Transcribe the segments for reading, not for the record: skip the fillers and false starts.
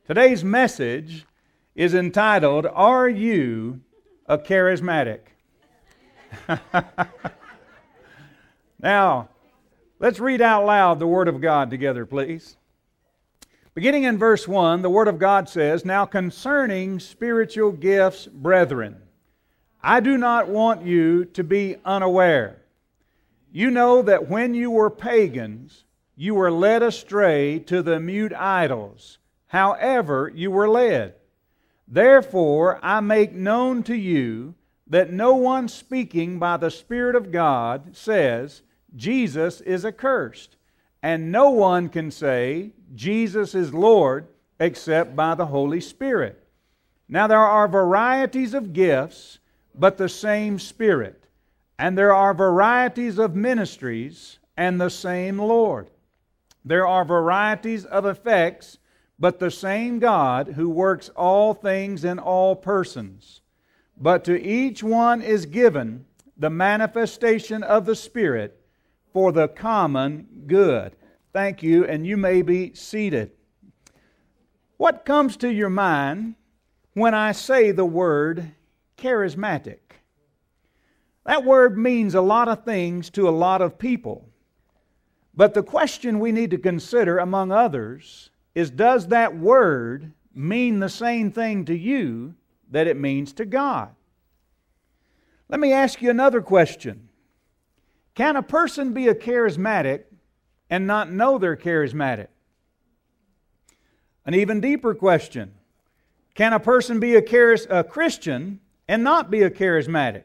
Today's message is entitled, Are You a Charismatic? Now, let's read out loud the Word of God together, please. Beginning in verse 1, the Word of God says, Now concerning spiritual gifts, brethren, I do not want you to be unaware. You know that when you were pagans, you were led astray to the mute idols, however you were led. Therefore I make known to you that no one speaking by the Spirit of God says, Jesus is accursed, and no one can say, Jesus is Lord, except by the Holy Spirit. Now there are varieties of gifts, but the same Spirit. And there are varieties of ministries, and the same Lord. There are varieties of effects, but the same God who works all things in all persons. But to each one is given the manifestation of the Spirit for the common good. Thank you, and you may be seated. What comes to your mind when I say the word charismatic? That word means a lot of things to a lot of people. But the question we need to consider, among others, is does that word mean the same thing to you that it means to God? Let me ask you another question. Can a person be a charismatic and not know they're charismatic? An even deeper question. Can a person be a Christian and not be a charismatic?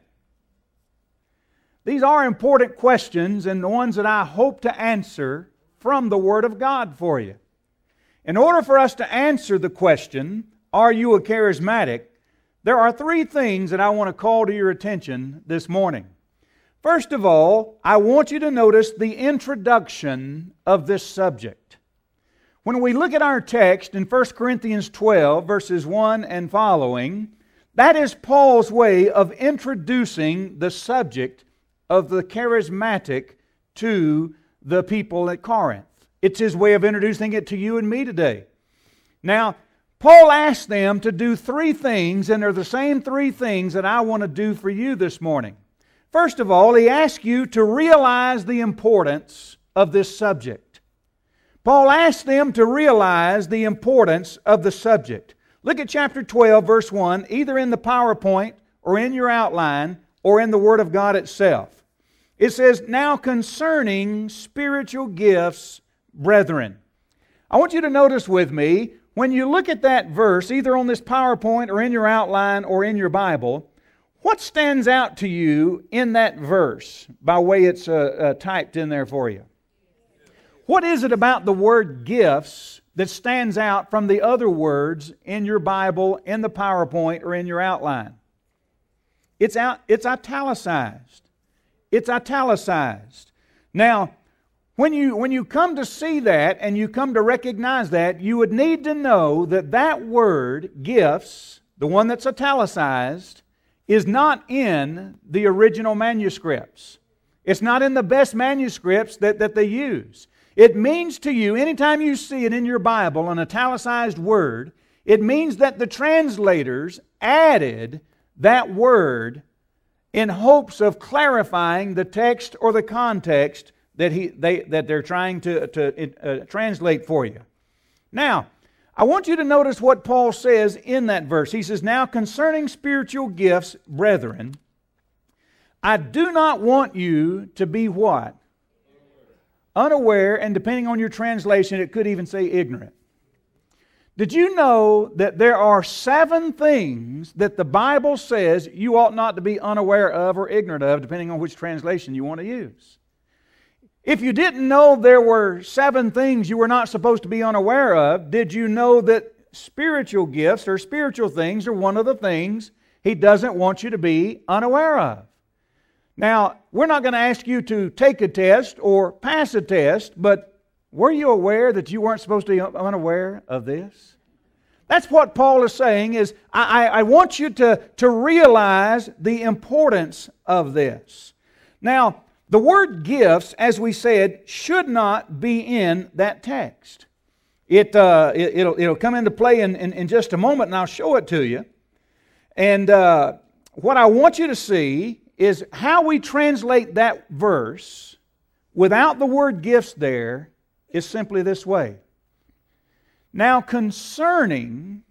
These are important questions and the ones that I hope to answer from the Word of God for you. In order for us to answer the question, are you a charismatic? There are three things that I want to call to your attention this morning. First of all, I want you to notice the introduction of this subject. When we look at our text in 1 Corinthians 12, verses 1 and following, that is Paul's way of introducing the subject of the charismatic to the people at Corinth. It's his way of introducing it to you and me today. Now, Paul asked them to do three things, and they're the same three things that I want to do for you this morning. First of all, he asked you to realize the importance of this subject. Paul asked them to realize the importance of the subject. Look at chapter 12, verse 1, either in the PowerPoint or in your outline or in the Word of God itself. It says, Now concerning spiritual gifts, brethren. I want you to notice with me, when you look at that verse, either on this PowerPoint or in your outline or in your Bible, what stands out to you in that verse by way it's typed in there for you? What is it about the word gifts that stands out from the other words in your Bible, in the PowerPoint, or in your outline? It's italicized. It's italicized. Now, when you come to see that and you come to recognize that, you would need to know that that word, gifts, the one that's italicized, is not in the original manuscripts. It's not in the best manuscripts that they use. It means to you, anytime you see it in your Bible, an italicized word, it means that the translators added that word in hopes of clarifying the text or the context that they're trying to translate for you. Now, I want you to notice what Paul says in that verse. He says, Now concerning spiritual gifts, brethren, I do not want you to be what? Unaware, and depending on your translation, it could even say ignorant. Did you know that there are 7 things that the Bible says you ought not to be unaware of or ignorant of, depending on which translation you want to use? If you didn't know there were 7 things you were not supposed to be unaware of, did you know that spiritual gifts or spiritual things are one of the things He doesn't want you to be unaware of? Now, we're not going to ask you to take a test or pass a test, but were you aware that you weren't supposed to be unaware of this? That's what Paul is saying, is I want you to realize the importance of this. Now, the word gifts, as we said, should not be in that text. It'll come into play in just a moment, and I'll show it to you. And what I want you to see is how we translate that verse without the word gifts there is simply this way. Now concerning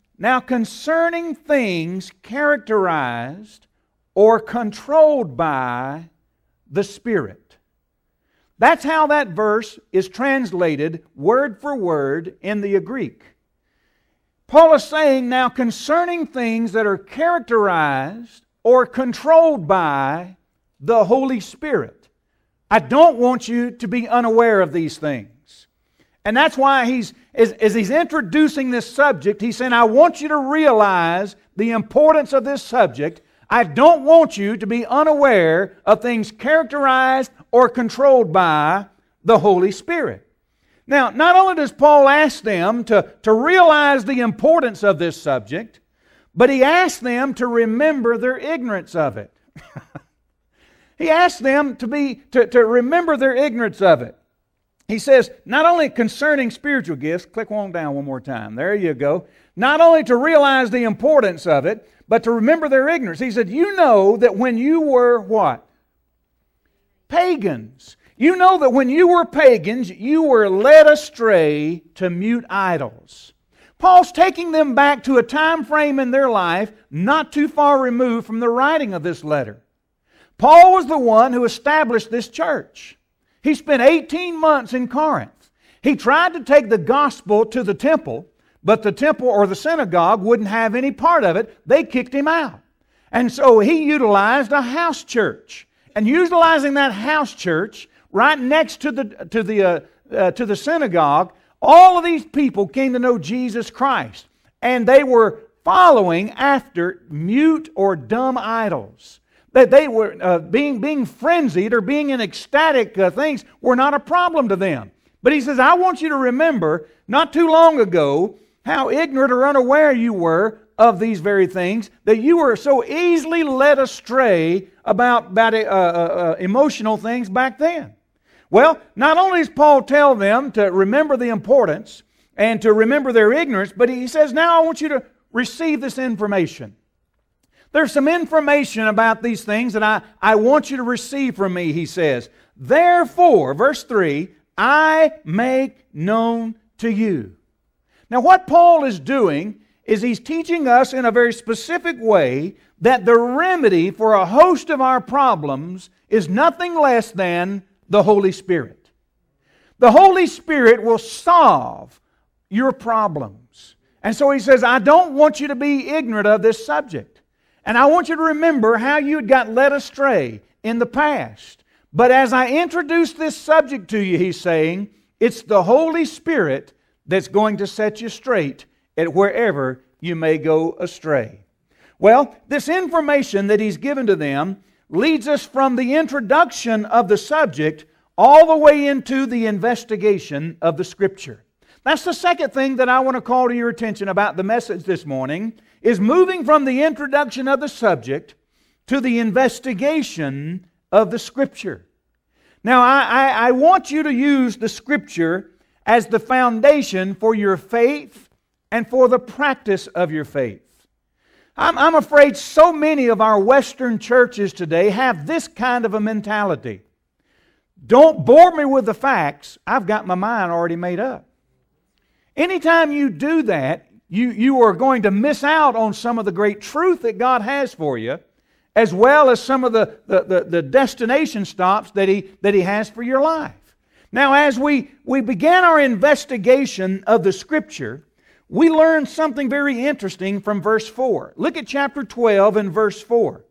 things characterized or controlled by the Spirit. That's how that verse is translated word for word in the Greek. Paul is saying now concerning things that are characterized or controlled by the Holy Spirit. I don't want you to be unaware of these things. And that's why as he's introducing this subject, he's saying, I want you to realize the importance of this subject. I don't want you to be unaware of things characterized or controlled by the Holy Spirit. Now, not only does Paul ask them to realize the importance of this subject, but he asks them to remember their ignorance of it. He asks them to remember their ignorance of it. He says, not only concerning spiritual gifts, click on down one more time, there you go. Not only to realize the importance of it, but to remember their ignorance. He said, you know that when you were what? Pagans. You know that when you were pagans, you were led astray to mute idols. Paul's taking them back to a time frame in their life not too far removed from the writing of this letter. Paul was the one who established this church. He spent 18 months in Corinth. He tried to take the gospel to the temple, but the temple or the synagogue wouldn't have any part of it. They kicked him out. And so he utilized a house church. And utilizing that house church right next to the synagogue, all of these people came to know Jesus Christ. And they were following after mute or dumb idols. That they were being frenzied or being in ecstatic things were not a problem to them. But he says, I want you to remember not too long ago how ignorant or unaware you were of these very things, that you were so easily led astray about emotional things back then. Well, not only does Paul tell them to remember the importance and to remember their ignorance, but he says, now I want you to receive this information. There's some information about these things that I want you to receive from me, he says. Therefore, verse 3, I make known to you. Now what Paul is doing is he's teaching us in a very specific way that the remedy for a host of our problems is nothing less than the Holy Spirit. The Holy Spirit will solve your problems. And so he says, I don't want you to be ignorant of this subject. And I want you to remember how you had got led astray in the past. But as I introduce this subject to you, he's saying, it's the Holy Spirit that's going to set you straight at wherever you may go astray. Well, this information that he's given to them leads us from the introduction of the subject all the way into the investigation of the Scripture. That's the second thing that I want to call to your attention about the message this morning, is moving from the introduction of the subject to the investigation of the Scripture. Now, I want you to use the Scripture as the foundation for your faith and for the practice of your faith. I'm afraid so many of our Western churches today have this kind of a mentality. Don't bore me with the facts. I've got my mind already made up. Anytime you do that, you are going to miss out on some of the great truth that God has for you, as well as some of the destination stops that He has for your life. Now, as we began our investigation of the Scripture, we learned something very interesting from verse 4. Look at chapter 12 and verse 4.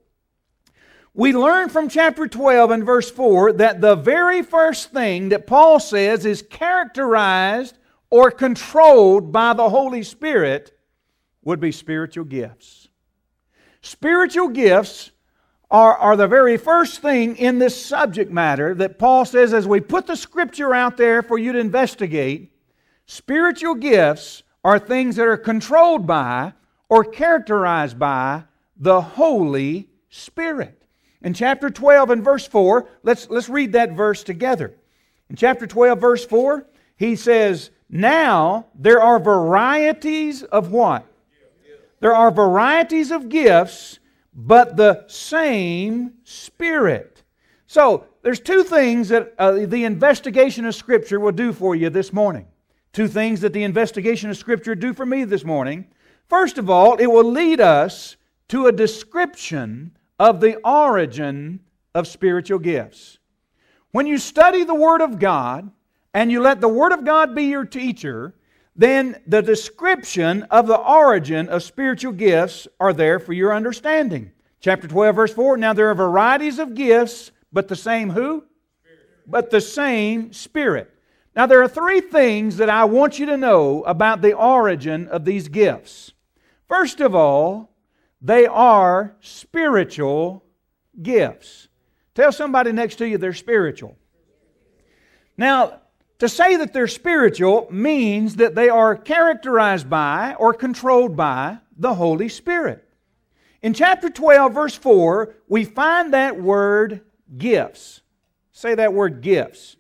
We learn from chapter 12 and verse 4 that the very first thing that Paul says is characterized or controlled by the Holy Spirit would be spiritual gifts. Spiritual gifts are the very first thing in this subject matter that Paul says, as we put the Scripture out there for you to investigate, spiritual gifts are things that are controlled by or characterized by the Holy Spirit. In chapter 12 and verse 4, let's read that verse together. In chapter 12, verse 4, he says, Now, there are varieties of what? There are varieties of gifts, but the same Spirit. So, there's two things that the investigation of Scripture will do for you this morning. Two things that the investigation of Scripture do for me this morning. First of all, it will lead us to a description of the origin of spiritual gifts. When you study the Word of God, and you let the Word of God be your teacher, then the description of the origin of spiritual gifts are there for your understanding. Chapter 12, verse 4, now there are varieties of gifts, but the same who? Spirit. But the same Spirit. Now there are three things that I want you to know about the origin of these gifts. First of all, they are spiritual gifts. Tell somebody next to you they're spiritual. Now, to say that they're spiritual means that they are characterized by or controlled by the Holy Spirit. In chapter 12, verse 4, we find that word gifts. Say that word gifts.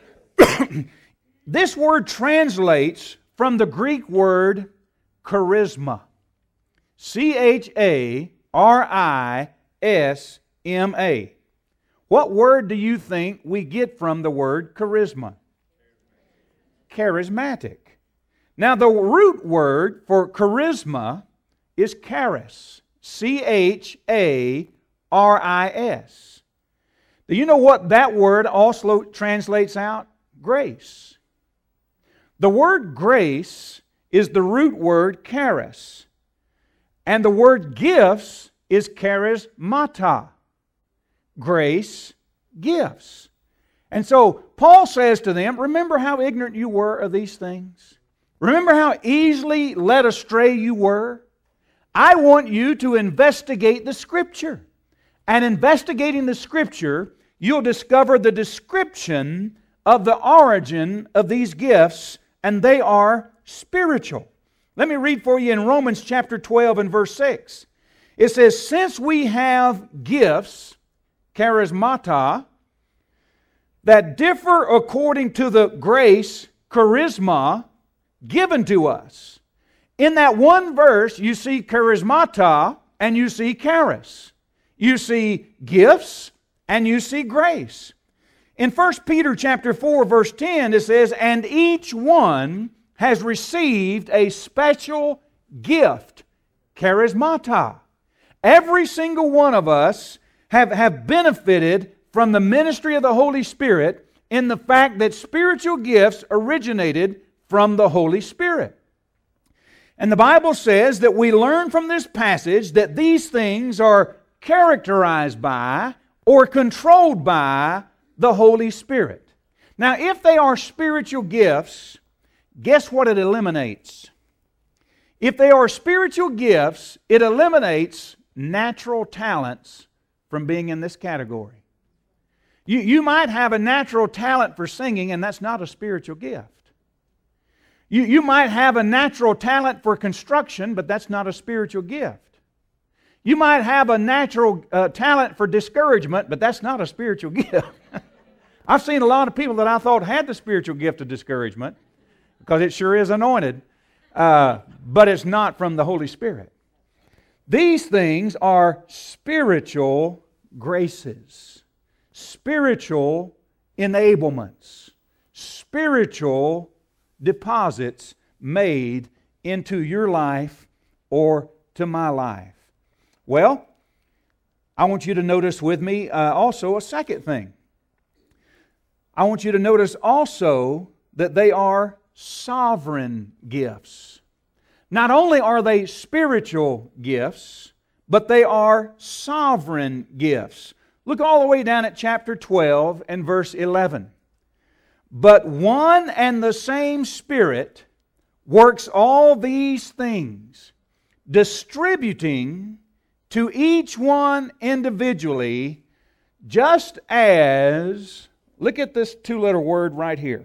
This word translates from the Greek word charisma. C-H-A-R-I-S-M-A. What word do you think we get from the word charisma? Charismatic. Now the root word for charisma is charis. C-H-A-R-I-S. Do you know what that word also translates out? Grace. The word grace is the root word charis. And the word gifts is charismata. Grace, gifts. And so Paul says to them, remember how ignorant you were of these things? Remember how easily led astray you were? I want you to investigate the Scripture. And investigating the Scripture, you'll discover the description of the origin of these gifts, and they are spiritual. Let me read for you in Romans chapter 12 and verse 6. It says, since we have gifts, charismata, that differ according to the grace, charisma, given to us. In that one verse, you see charismata and you see charis. You see gifts and you see grace. In 1 Peter chapter 4, verse 10, it says, and each one has received a special gift, charismata. Every single one of us have benefited from the ministry of the Holy Spirit in the fact that spiritual gifts originated from the Holy Spirit. And the Bible says that we learn from this passage that these things are characterized by or controlled by the Holy Spirit. Now, if they are spiritual gifts, guess what it eliminates? If they are spiritual gifts, it eliminates natural talents from being in this category. You might have a natural talent for singing, and that's not a spiritual gift. You might have a natural talent for construction, but that's not a spiritual gift. You might have a natural talent for discouragement, but that's not a spiritual gift. I've seen a lot of people that I thought had the spiritual gift of discouragement, because it sure is anointed, but it's not from the Holy Spirit. These things are spiritual graces, spiritual enablements, spiritual deposits made into your life or to my life. Well, I want you to notice with me also a second thing. I want you to notice also that they are sovereign gifts. Not only are they spiritual gifts, but they are sovereign gifts. Look all the way down at chapter 12 and verse 11. But one and the same Spirit works all these things, distributing to each one individually, just as, look at this two-letter word right here.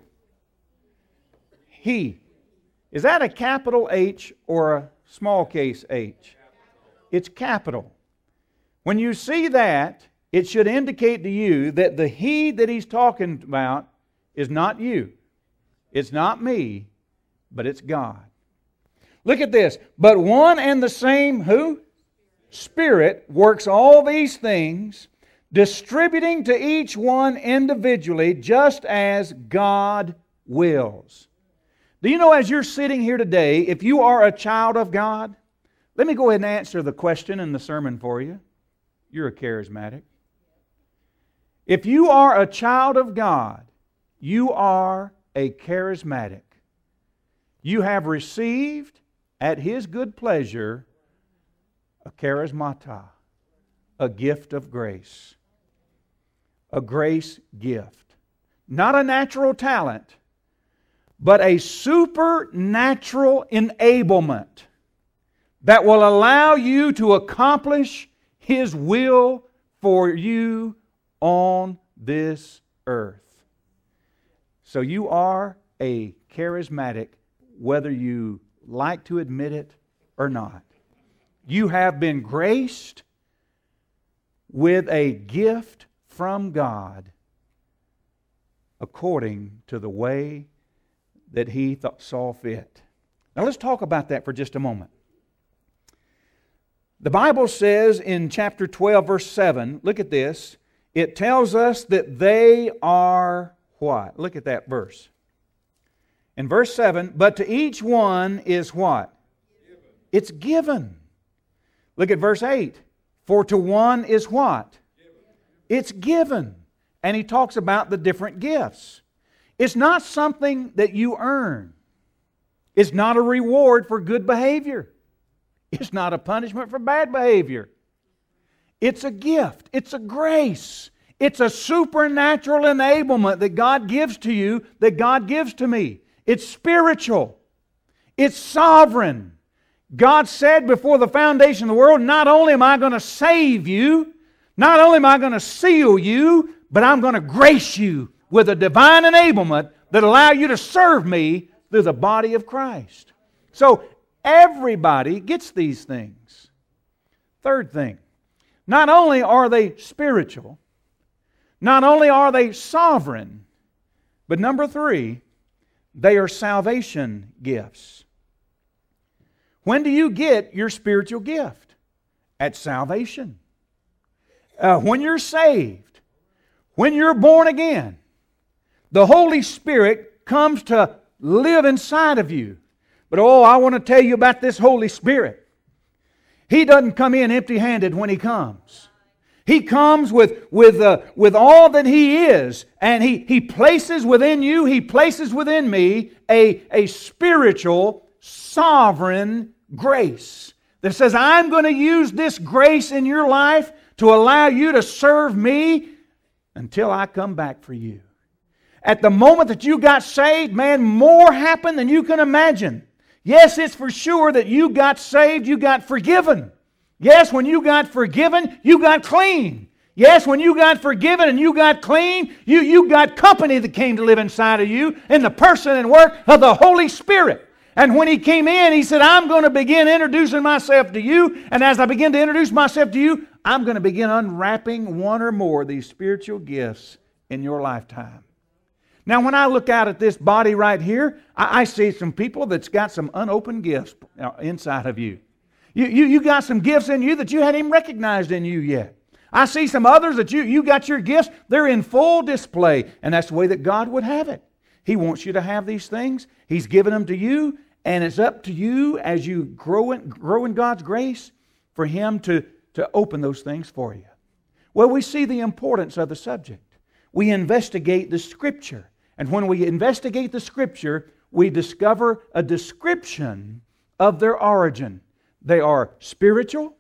He. Is that a capital H or a small case H? It's capital. When you see that, it should indicate to you that the He that He's talking about is not you. It's not me. but it's God. Look at this. But one and the same who? Spirit works all these things, distributing to each one individually just as God wills. Do you know, as you're sitting here today, if you are a child of God, let me go ahead and answer the question in the sermon for you. You're a charismatic. If you are a child of God, you are a charismatic. You have received at His good pleasure a charismata, a gift of grace. A grace gift. Not a natural talent, but a supernatural enablement that will allow you to accomplish His will for you on this earth. So you are a charismatic, whether you like to admit it or not. You have been graced with a gift from God according to the way that He saw fit. Now let's talk about that for just a moment. The Bible says in chapter 12, verse 7, look at this. It tells us that they are what? Look at that verse. In verse 7, but to each one is what? Given. It's given. Look at verse 8. For to one is what? Given. It's given. And he talks about the different gifts. It's not something that you earn. It's not a reward for good behavior. It's not a punishment for bad behavior. It's a gift. It's a grace. It's a supernatural enablement that God gives to you, that God gives to me. It's spiritual. It's sovereign. God said before the foundation of the world, not only am I going to save you, not only am I going to seal you, but I'm going to grace you with a divine enablement that allow you to serve me through the body of Christ. So everybody gets these things. Third thing, not only are they spiritual, not only are they sovereign, but number three, they are salvation gifts. When do you get your spiritual gift? At salvation. When you're saved, when you're born again, the Holy Spirit comes to live inside of you. But I want to tell you about this Holy Spirit. He doesn't come in empty-handed when He comes. He comes with all that He is, and He places within you, He places within me a spiritual, sovereign grace that says, I'm going to use this grace in your life to allow you to serve me until I come back for you. At the moment that you got saved, man, more happened than you can imagine. Yes, it's for sure that you got saved, you got forgiven. Yes, when you got forgiven, you got clean. Yes, when you got forgiven and you got clean, you got company that came to live inside of you in the person and work of the Holy Spirit. And when He came in, He said, I'm going to begin introducing myself to you. And as I begin to introduce myself to you, I'm going to begin unwrapping one or more of these spiritual gifts in your lifetime. Now, when I look out at this body right here, I see some people that's got some unopened gifts inside of you. You got some gifts in you that you hadn't even recognized in you yet. I see some others that you got your gifts, they're in full display. And that's the way that God would have it. He wants you to have these things. He's given them to you. And it's up to you as you grow in God's grace for Him to open those things for you. Well, we see the importance of the subject. We investigate the Scripture. And when we investigate the Scripture, we discover a description of their origin. They are spiritual,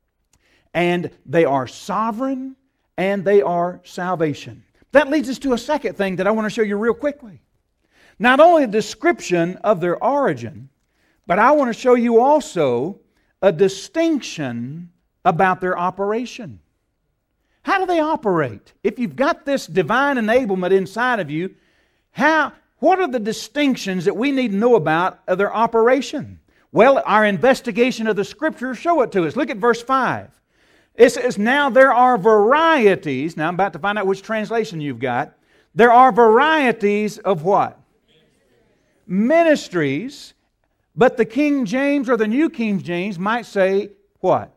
and they are sovereign, and they are salvation. That leads us to a second thing that I want to show you real quickly. Not only a description of their origin, but I want to show you also a distinction about their operation. How do they operate? If you've got this divine enablement inside of you, what are the distinctions that we need to know about of their operation? Well, our investigation of the Scriptures show it to us. Look at verse 5. It says, now there are varieties. Now I'm about to find out which translation you've got. There are varieties of what? ministries, but the King James or the New King James might say what?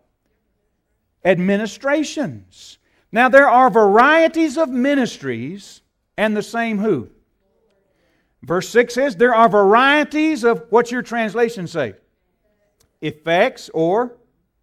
Administrations. Now there are varieties of ministries and the same who? Verse 6 says there are varieties of, what's your translation say? Effects or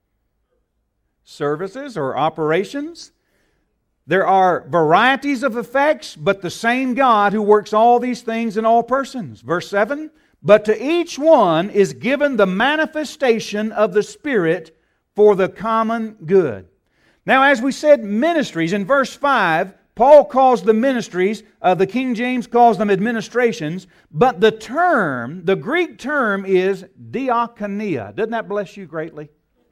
services or operations. There are varieties of effects, but the same God who works all these things in all persons. Verse 7, but to each one is given the manifestation of the Spirit for the common good. Now, as we said, ministries, in verse 5, Paul calls the ministries, the King James calls them administrations, but the Greek term is diakonia. Doesn't that bless you greatly?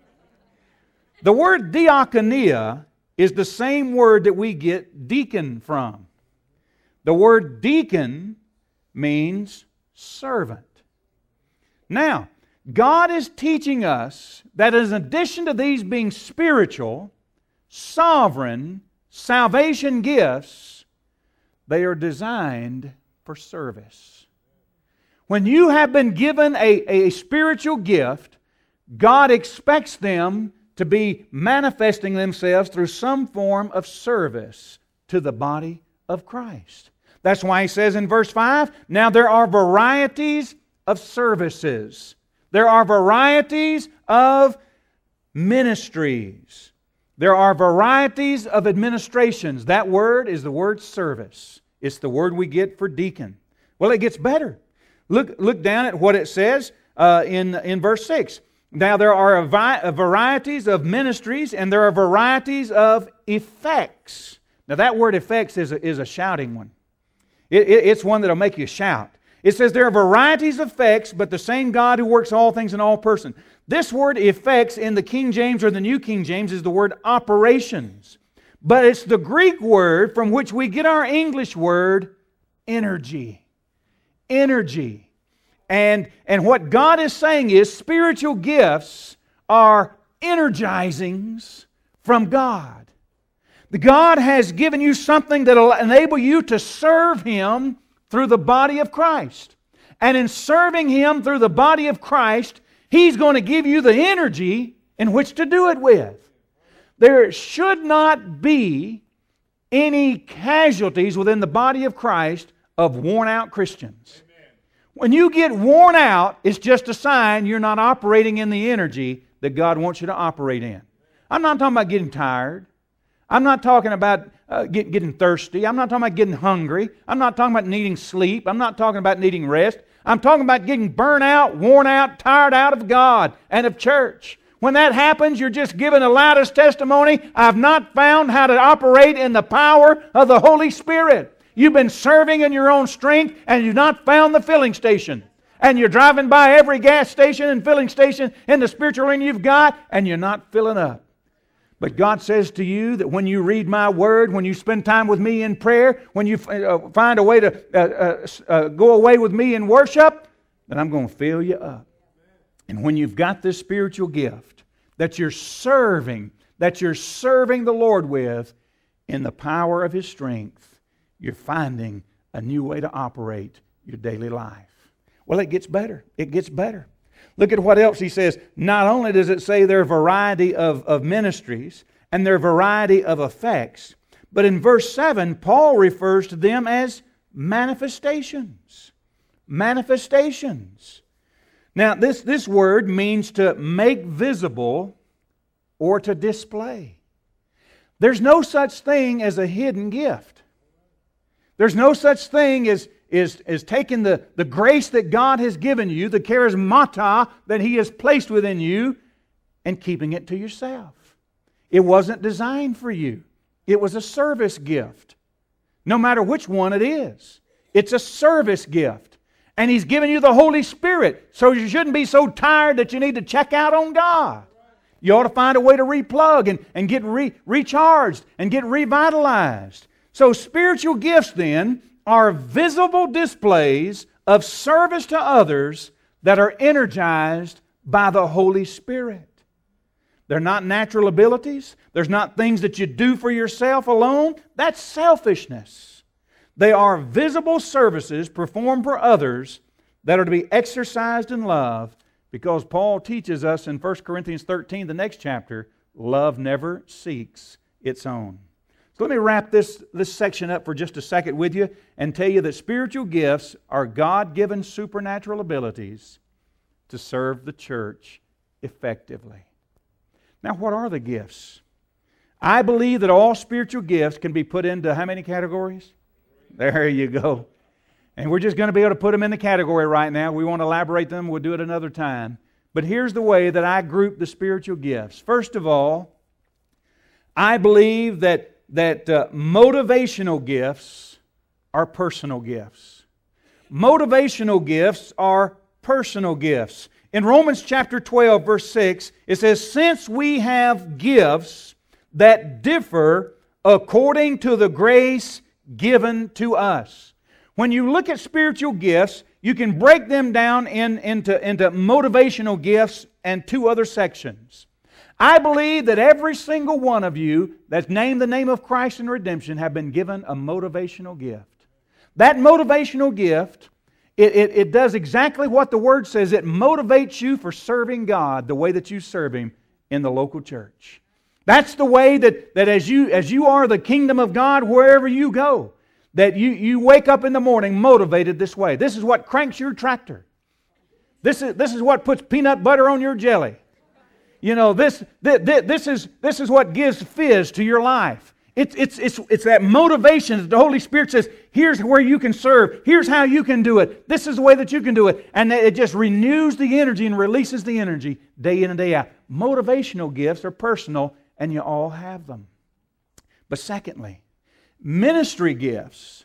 The word diakonia is the same word that we get deacon from. The word deacon means servant. Now, God is teaching us that in addition to these being spiritual, sovereign, salvation gifts, they are designed for service. When you have been given a spiritual gift, God expects them to be manifesting themselves through some form of service to the body of Christ. That's why he says in verse 5, now there are varieties of services. There are varieties of ministries. There are varieties of administrations. That word is the word service. It's the word we get for deacon. Well, it gets better. Look down at what it says in verse 6. Now there are varieties of ministries and there are varieties of effects. Now that word effects is a shouting one. It's one that will make you shout. It says there are varieties of effects, but the same God who works all things in all persons. This word effects in the King James or the New King James is the word operations. But it's the Greek word from which we get our English word energy. Energy. And what God is saying is spiritual gifts are energizings from God. God has given you something that will enable you to serve Him through the body of Christ. And in serving Him through the body of Christ, He's going to give you the energy in which to do it with. There should not be any casualties within the body of Christ of worn out Christians. When you get worn out, it's just a sign you're not operating in the energy that God wants you to operate in. I'm not talking about getting tired. I'm not talking about getting thirsty. I'm not talking about getting hungry. I'm not talking about needing sleep. I'm not talking about needing rest. I'm talking about getting burnt out, worn out, tired out of God and of church. When that happens, you're just giving the loudest testimony, I've not found how to operate in the power of the Holy Spirit. You've been serving in your own strength and you've not found the filling station. And you're driving by every gas station and filling station in the spiritual arena you've got and you're not filling up. But God says to you that when you read my word, when you spend time with me in prayer, when you find a way to go away with me in worship, then I'm going to fill you up. And when you've got this spiritual gift that you're serving the Lord with in the power of His strength, you're finding a new way to operate your daily life. Well, it gets better. It gets better. Look at what else he says. Not only does it say there are a variety of ministries and there are a variety of effects, but in verse 7, Paul refers to them as manifestations. Manifestations. Now, this word means to make visible or to display. There's no such thing as a hidden gift. There's no such thing as taking the grace that God has given you, the charismata that He has placed within you, and keeping it to yourself. It wasn't designed for you. It was a service gift. No matter which one it is. It's a service gift. And He's given you the Holy Spirit, so you shouldn't be so tired that you need to check out on God. You ought to find a way to replug and get recharged and get revitalized. So spiritual gifts then are visible displays of service to others that are energized by the Holy Spirit. They're not natural abilities. There's not things that you do for yourself alone. That's selfishness. They are visible services performed for others that are to be exercised in love, because Paul teaches us in 1 Corinthians 13, the next chapter, love never seeks its own. So let me wrap this section up for just a second with you and tell you that spiritual gifts are God-given supernatural abilities to serve the church effectively. Now, what are the gifts? I believe that all spiritual gifts can be put into how many categories? There you go. And we're just going to be able to put them in the category right now. We won't elaborate them. We'll do it another time. But here's the way that I group the spiritual gifts. First of all, I believe that motivational gifts are personal gifts. Motivational gifts are personal gifts. In Romans chapter 12, verse 6, it says, "Since we have gifts that differ according to the grace given to us." When you look at spiritual gifts, you can break them down into motivational gifts and two other sections. I believe that every single one of you that's named the name of Christ in redemption have been given a motivational gift. That motivational gift, it does exactly what the Word says. It motivates you for serving God the way that you serve Him in the local church. That's the way that as you are the kingdom of God wherever you go, that you wake up in the morning motivated this way. This is what cranks your tractor. This is what puts peanut butter on your jelly. You know, this is what gives fizz to your life. It's that motivation that the Holy Spirit says, here's where you can serve. Here's how you can do it. This is the way that you can do it. And it just renews the energy and releases the energy day in and day out. Motivational gifts are personal, and you all have them. But secondly, ministry gifts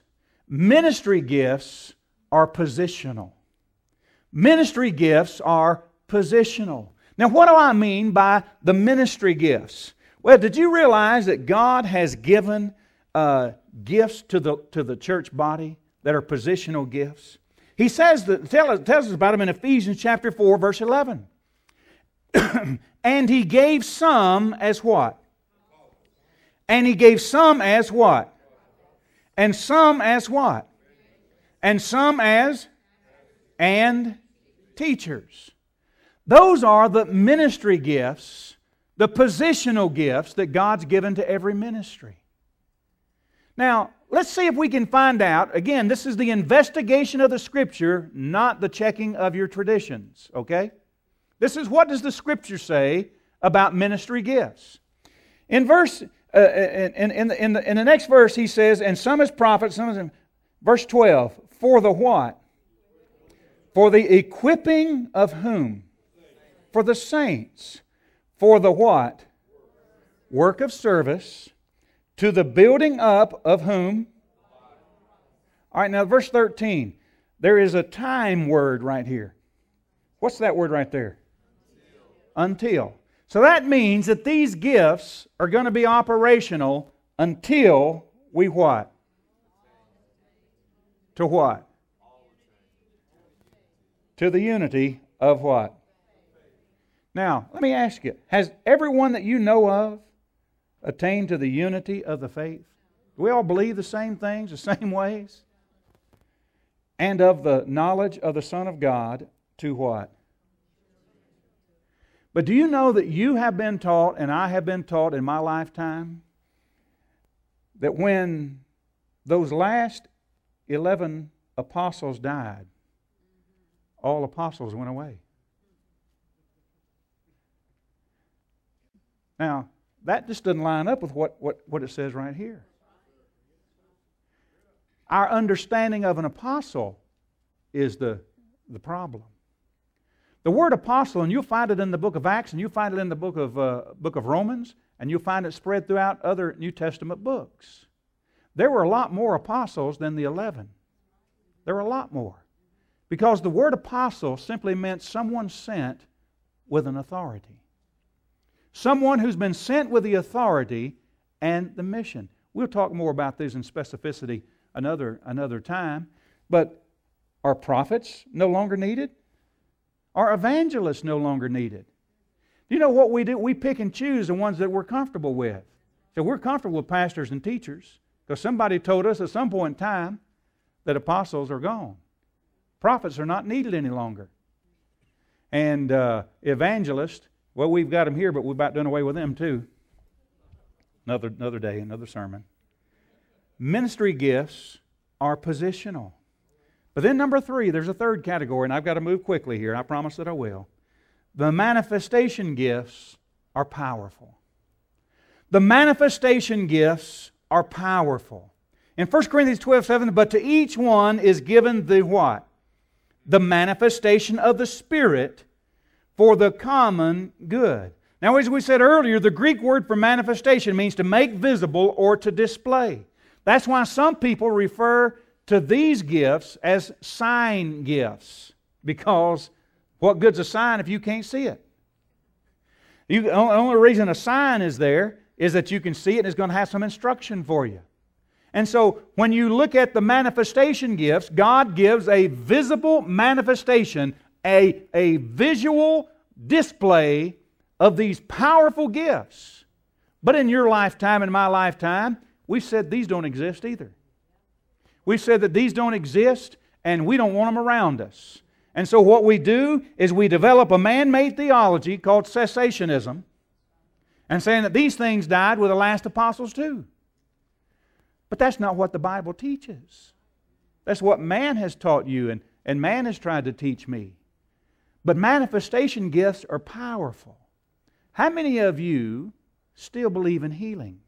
are positional. Ministry gifts are positional. Now, what do I mean by the ministry gifts? Well, did you realize that God has given gifts to the church body that are positional gifts? He says tells us about them in Ephesians chapter 4, verse 11. And He gave some as what? And He gave some as what? And some as what? And some as? And teachers. Those are the ministry gifts, the positional gifts that God's given to every ministry. Now, let's see if we can find out. Again, this is the investigation of the Scripture, not the checking of your traditions, okay? This is what does the Scripture say about ministry gifts. In the next verse, he says, and some as prophets, some as... Verse 12, for the what? For the equipping of whom? For the saints. For the what? Work of service. To the building up of whom? All right, now verse 13. There is a time word right here. What's that word right there? Until. So that means that these gifts are going to be operational until we what? To what? To the unity of what? Now, let me ask you, has everyone that you know of attained to the unity of the faith? Do we all believe the same things, the same ways? And of the knowledge of the Son of God to what? But do you know that you have been taught, and I have been taught in my lifetime, that when those last 11 apostles died, all apostles went away? Now, that just doesn't line up with what it says right here. Our understanding of an apostle is the problem. The word apostle, and you'll find it in the book of Acts, and you'll find it in the book of Romans, and you'll find it spread throughout other New Testament books. There were a lot more apostles than the 11. There were a lot more. Because the word apostle simply meant someone sent with an authority. Someone who's been sent with the authority and the mission. We'll talk more about these in specificity another time. But are prophets no longer needed? Are evangelists no longer needed? Do you know what we do? We pick and choose the ones that we're comfortable with. So we're comfortable with pastors and teachers because somebody told us at some point in time that apostles are gone. Prophets are not needed any longer. And evangelists, well, we've got them here, but we're about done away with them too. Another day, another sermon. Ministry gifts are positional. But then number 3, there's a third category, and I've got to move quickly here. I promise that I will. The manifestation gifts are powerful. The manifestation gifts are powerful. In 1 Corinthians 12:7, but to each one is given the what? The manifestation of the Spirit for the common good. Now, as we said earlier, the Greek word for manifestation means to make visible or to display. That's why some people refer to these gifts as sign gifts, because what good's a sign if you can't see it? The only reason a sign is there is that you can see it and it's going to have some instruction for you. And so when you look at the manifestation gifts, God gives a visible manifestation, a visual display of these powerful gifts. But in your lifetime and my lifetime, we've said these don't exist either. We've said that these don't exist and we don't want them around us. And so what we do is we develop a man-made theology called cessationism, and saying that these things died with the last apostles too. But that's not what the Bible teaches. That's what man has taught you and man has tried to teach me. But manifestation gifts are powerful. How many of you still believe in healings?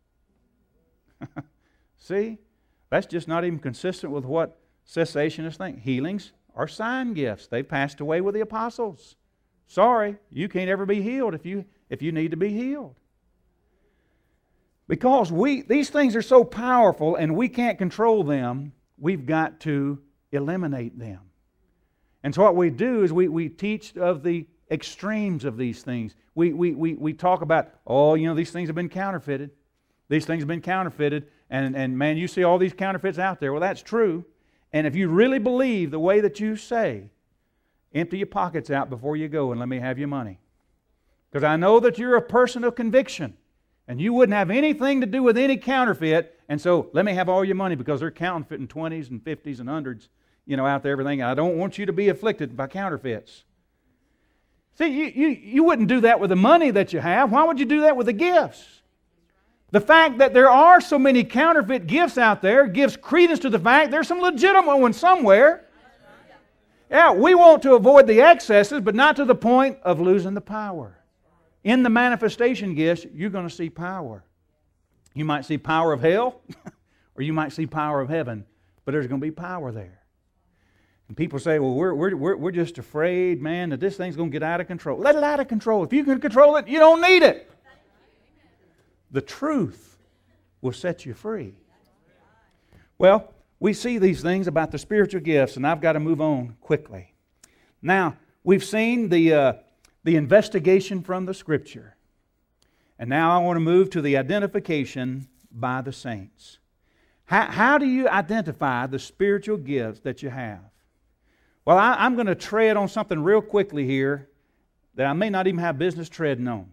See? That's just not even consistent with what cessationists think. Healings are sign gifts. They passed away with the apostles. Sorry, you can't ever be healed if you need to be healed. Because these things are so powerful and we can't control them, we've got to eliminate them. And so what we do is we teach of the extremes of these things. We talk about, these things have been counterfeited. These things have been counterfeited. And man, you see all these counterfeits out there. Well, that's true. And if you really believe the way that you say, empty your pockets out before you go and let me have your money. Because I know that you're a person of conviction. And you wouldn't have anything to do with any counterfeit. And so let me have all your money because they're counterfeiting 20s and 50s and 100s, out there, everything. I don't want you to be afflicted by counterfeits. See, you wouldn't do that with the money that you have. Why would you do that with the gifts? The fact that there are so many counterfeit gifts out there gives credence to the fact there's some legitimate ones somewhere. Yeah, we want to avoid the excesses, but not to the point of losing the power. In the manifestation gifts, you're going to see power. You might see power of hell, or you might see power of heaven, but there's going to be power there. And people say, well, we're just afraid, man, that this thing's going to get out of control. Let it out of control. If you can control it, you don't need it. The truth will set you free. Well, we see these things about the spiritual gifts, and I've got to move on quickly. Now, we've seen the investigation from the Scripture. And now I want to move to the identification by the saints. How do you identify the spiritual gifts that you have? Well, I'm going to tread on something real quickly here that I may not even have business treading on.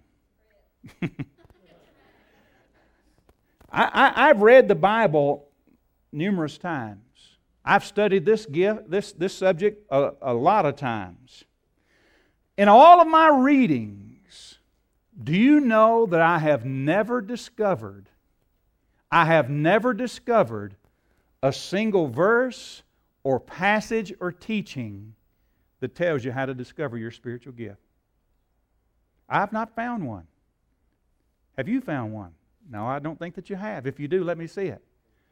I've read the Bible numerous times. I've studied this subject a lot of times. In all of my readings, do you know that I have never discovered a single verse or passage or teaching that tells you how to discover your spiritual gift? I've not found one. Have you found one? No, I don't think that you have. If you do, let me see it.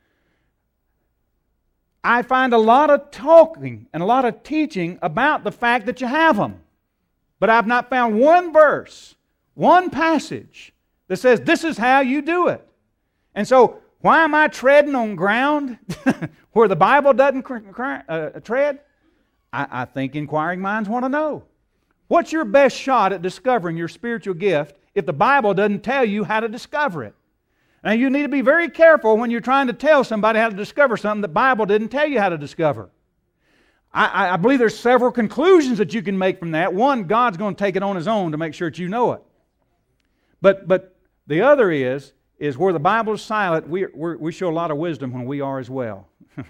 I find a lot of talking and a lot of teaching about the fact that you have them. But I've not found one verse, one passage that says this is how you do it. And so, why am I treading on ground where the Bible doesn't tread? I think inquiring minds want to know. What's your best shot at discovering your spiritual gift if the Bible doesn't tell you how to discover it? Now, you need to be very careful when you're trying to tell somebody how to discover something the Bible didn't tell you how to discover. I believe there's several conclusions that you can make from that. One, God's going to take it on His own to make sure that you know it. But the other is where the Bible is silent, we show a lot of wisdom when we are as well.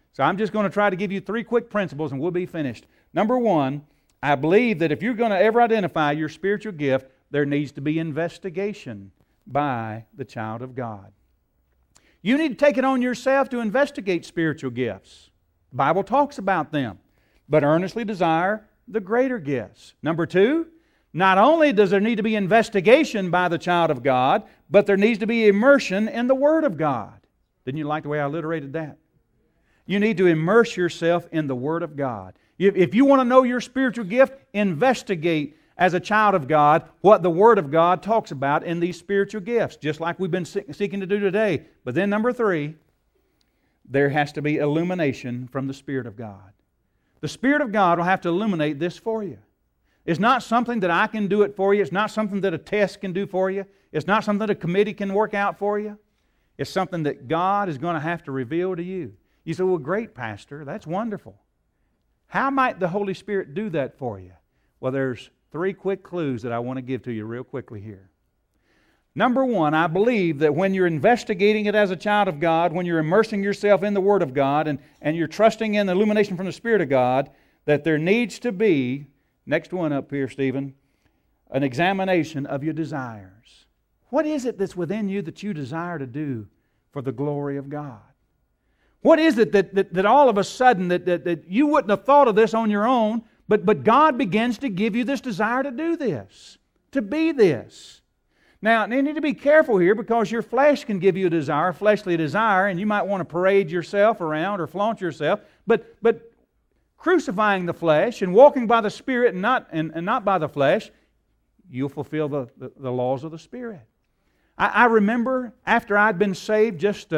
So I'm just going to try to give you 3 quick principles and we'll be finished. Number 1, I believe that if you're going to ever identify your spiritual gift, there needs to be investigation by the child of God. You need to take it on yourself to investigate spiritual gifts. The Bible talks about them, but earnestly desire the greater gifts. Number 2, not only does there need to be investigation by the child of God, but there needs to be immersion in the Word of God. Didn't you like the way I alliterated that? You need to immerse yourself in the Word of God. If you want to know your spiritual gift, investigate as a child of God what the Word of God talks about in these spiritual gifts, just like we've been seeking to do today. But then number 3, there has to be illumination from the Spirit of God. The Spirit of God will have to illuminate this for you. It's not something that I can do it for you. It's not something that a test can do for you. It's not something that a committee can work out for you. It's something that God is going to have to reveal to you. You say, well, great, Pastor, that's wonderful. How might the Holy Spirit do that for you? Well, there's 3 quick clues that I want to give to you real quickly here. Number 1, I believe that when you're investigating it as a child of God, when you're immersing yourself in the Word of God, and you're trusting in the illumination from the Spirit of God, that there needs to be, next one up here, Stephen, an examination of your desires. What is it that's within you that you desire to do for the glory of God? What is it that all of a sudden that you wouldn't have thought of this on your own, but God begins to give you this desire to do this, to be this? Now, you need to be careful here because your flesh can give you a desire, a fleshly desire, and you might want to parade yourself around or flaunt yourself, but crucifying the flesh and walking by the Spirit and not by the flesh, you'll fulfill the laws of the Spirit. I remember after I'd been saved just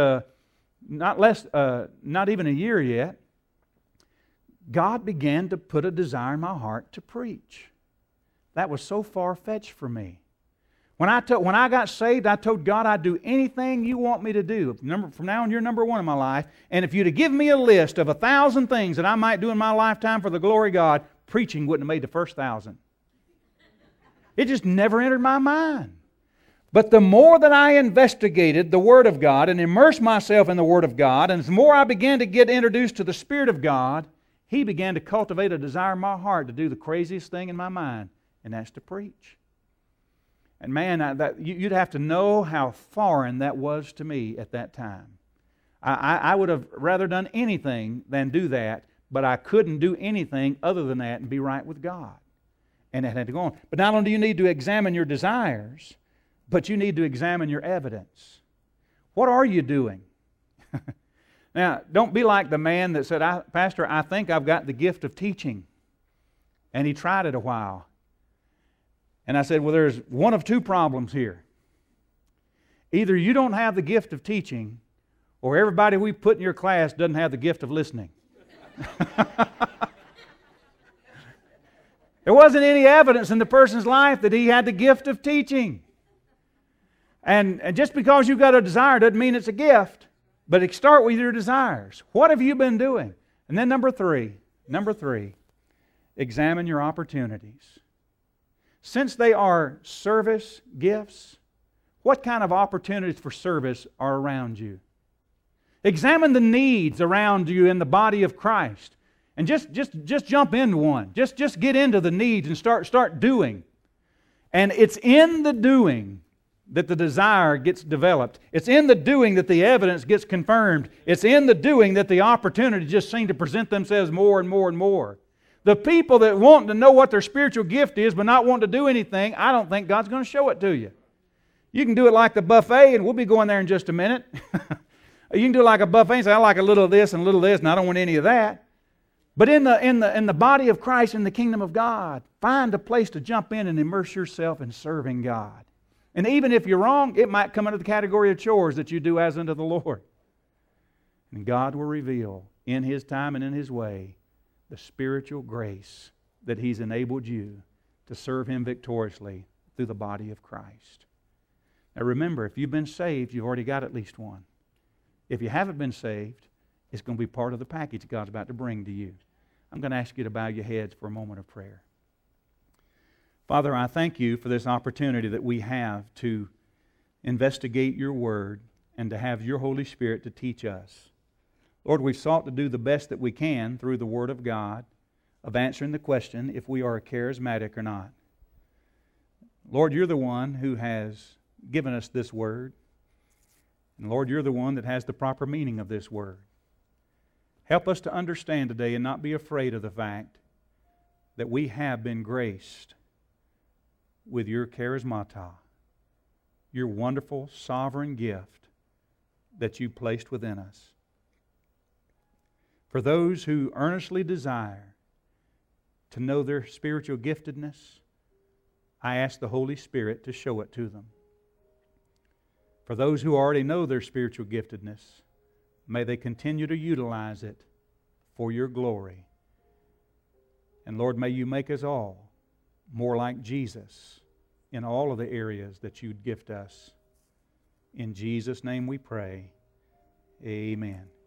not even a year yet, God began to put a desire in my heart to preach. That was so far-fetched for me. When I got saved, I told God I'd do anything you want me to do. From now on, you're number 1 in my life. And if you'd have given me a list of 1,000 things that I might do in my lifetime for the glory of God, preaching wouldn't have made the first 1,000. It just never entered my mind. But the more that I investigated the Word of God and immersed myself in the Word of God, and the more I began to get introduced to the Spirit of God, He began to cultivate a desire in my heart to do the craziest thing in my mind, and that's to preach. And man, you'd have to know how foreign that was to me at that time. I would have rather done anything than do that, but I couldn't do anything other than that and be right with God. And that had to go on. But not only do you need to examine your desires, but you need to examine your evidence. What are you doing? Now, don't be like the man that said, Pastor, I think I've got the gift of teaching. And he tried it a while. And I said, well, there's one of 2 problems here. Either you don't have the gift of teaching, or everybody we put in your class doesn't have the gift of listening. There wasn't any evidence in the person's life that he had the gift of teaching. And just because you've got a desire doesn't mean it's a gift. But start with your desires. What have you been doing? And then number 3, examine your opportunities. Since they are service gifts, what kind of opportunities for service are around you? Examine the needs around you in the body of Christ. And just jump into one. Just get into the needs and start doing. And it's in the doing that the desire gets developed. It's in the doing that the evidence gets confirmed. It's in the doing that the opportunities just seem to present themselves more and more and more. The people that want to know what their spiritual gift is but not want to do anything, I don't think God's going to show it to you. You can do it like the buffet, and we'll be going there in just a minute. You can do it like a buffet and say, I like a little of this and a little of this, and I don't want any of that. But in the body of Christ, in the kingdom of God, find a place to jump in and immerse yourself in serving God. And even if you're wrong, it might come under the category of chores that you do as unto the Lord. And God will reveal in His time and in His way the spiritual grace that He's enabled you to serve Him victoriously through the body of Christ. Now remember, if you've been saved, you've already got at least one. If you haven't been saved, it's going to be part of the package God's about to bring to you. I'm going to ask you to bow your heads for a moment of prayer. Father, I thank You for this opportunity that we have to investigate Your Word and to have Your Holy Spirit to teach us. Lord, we've sought to do the best that we can through the Word of God of answering the question if we are a charismatic or not. Lord, You're the one who has given us this Word. And Lord, You're the one that has the proper meaning of this Word. Help us to understand today and not be afraid of the fact that we have been graced with Your charismata, Your wonderful sovereign gift that You placed within us. For those who earnestly desire to know their spiritual giftedness, I ask the Holy Spirit to show it to them. For those who already know their spiritual giftedness, may they continue to utilize it for Your glory. And Lord, may You make us all more like Jesus in all of the areas that You'd gift us. In Jesus' name we pray. Amen.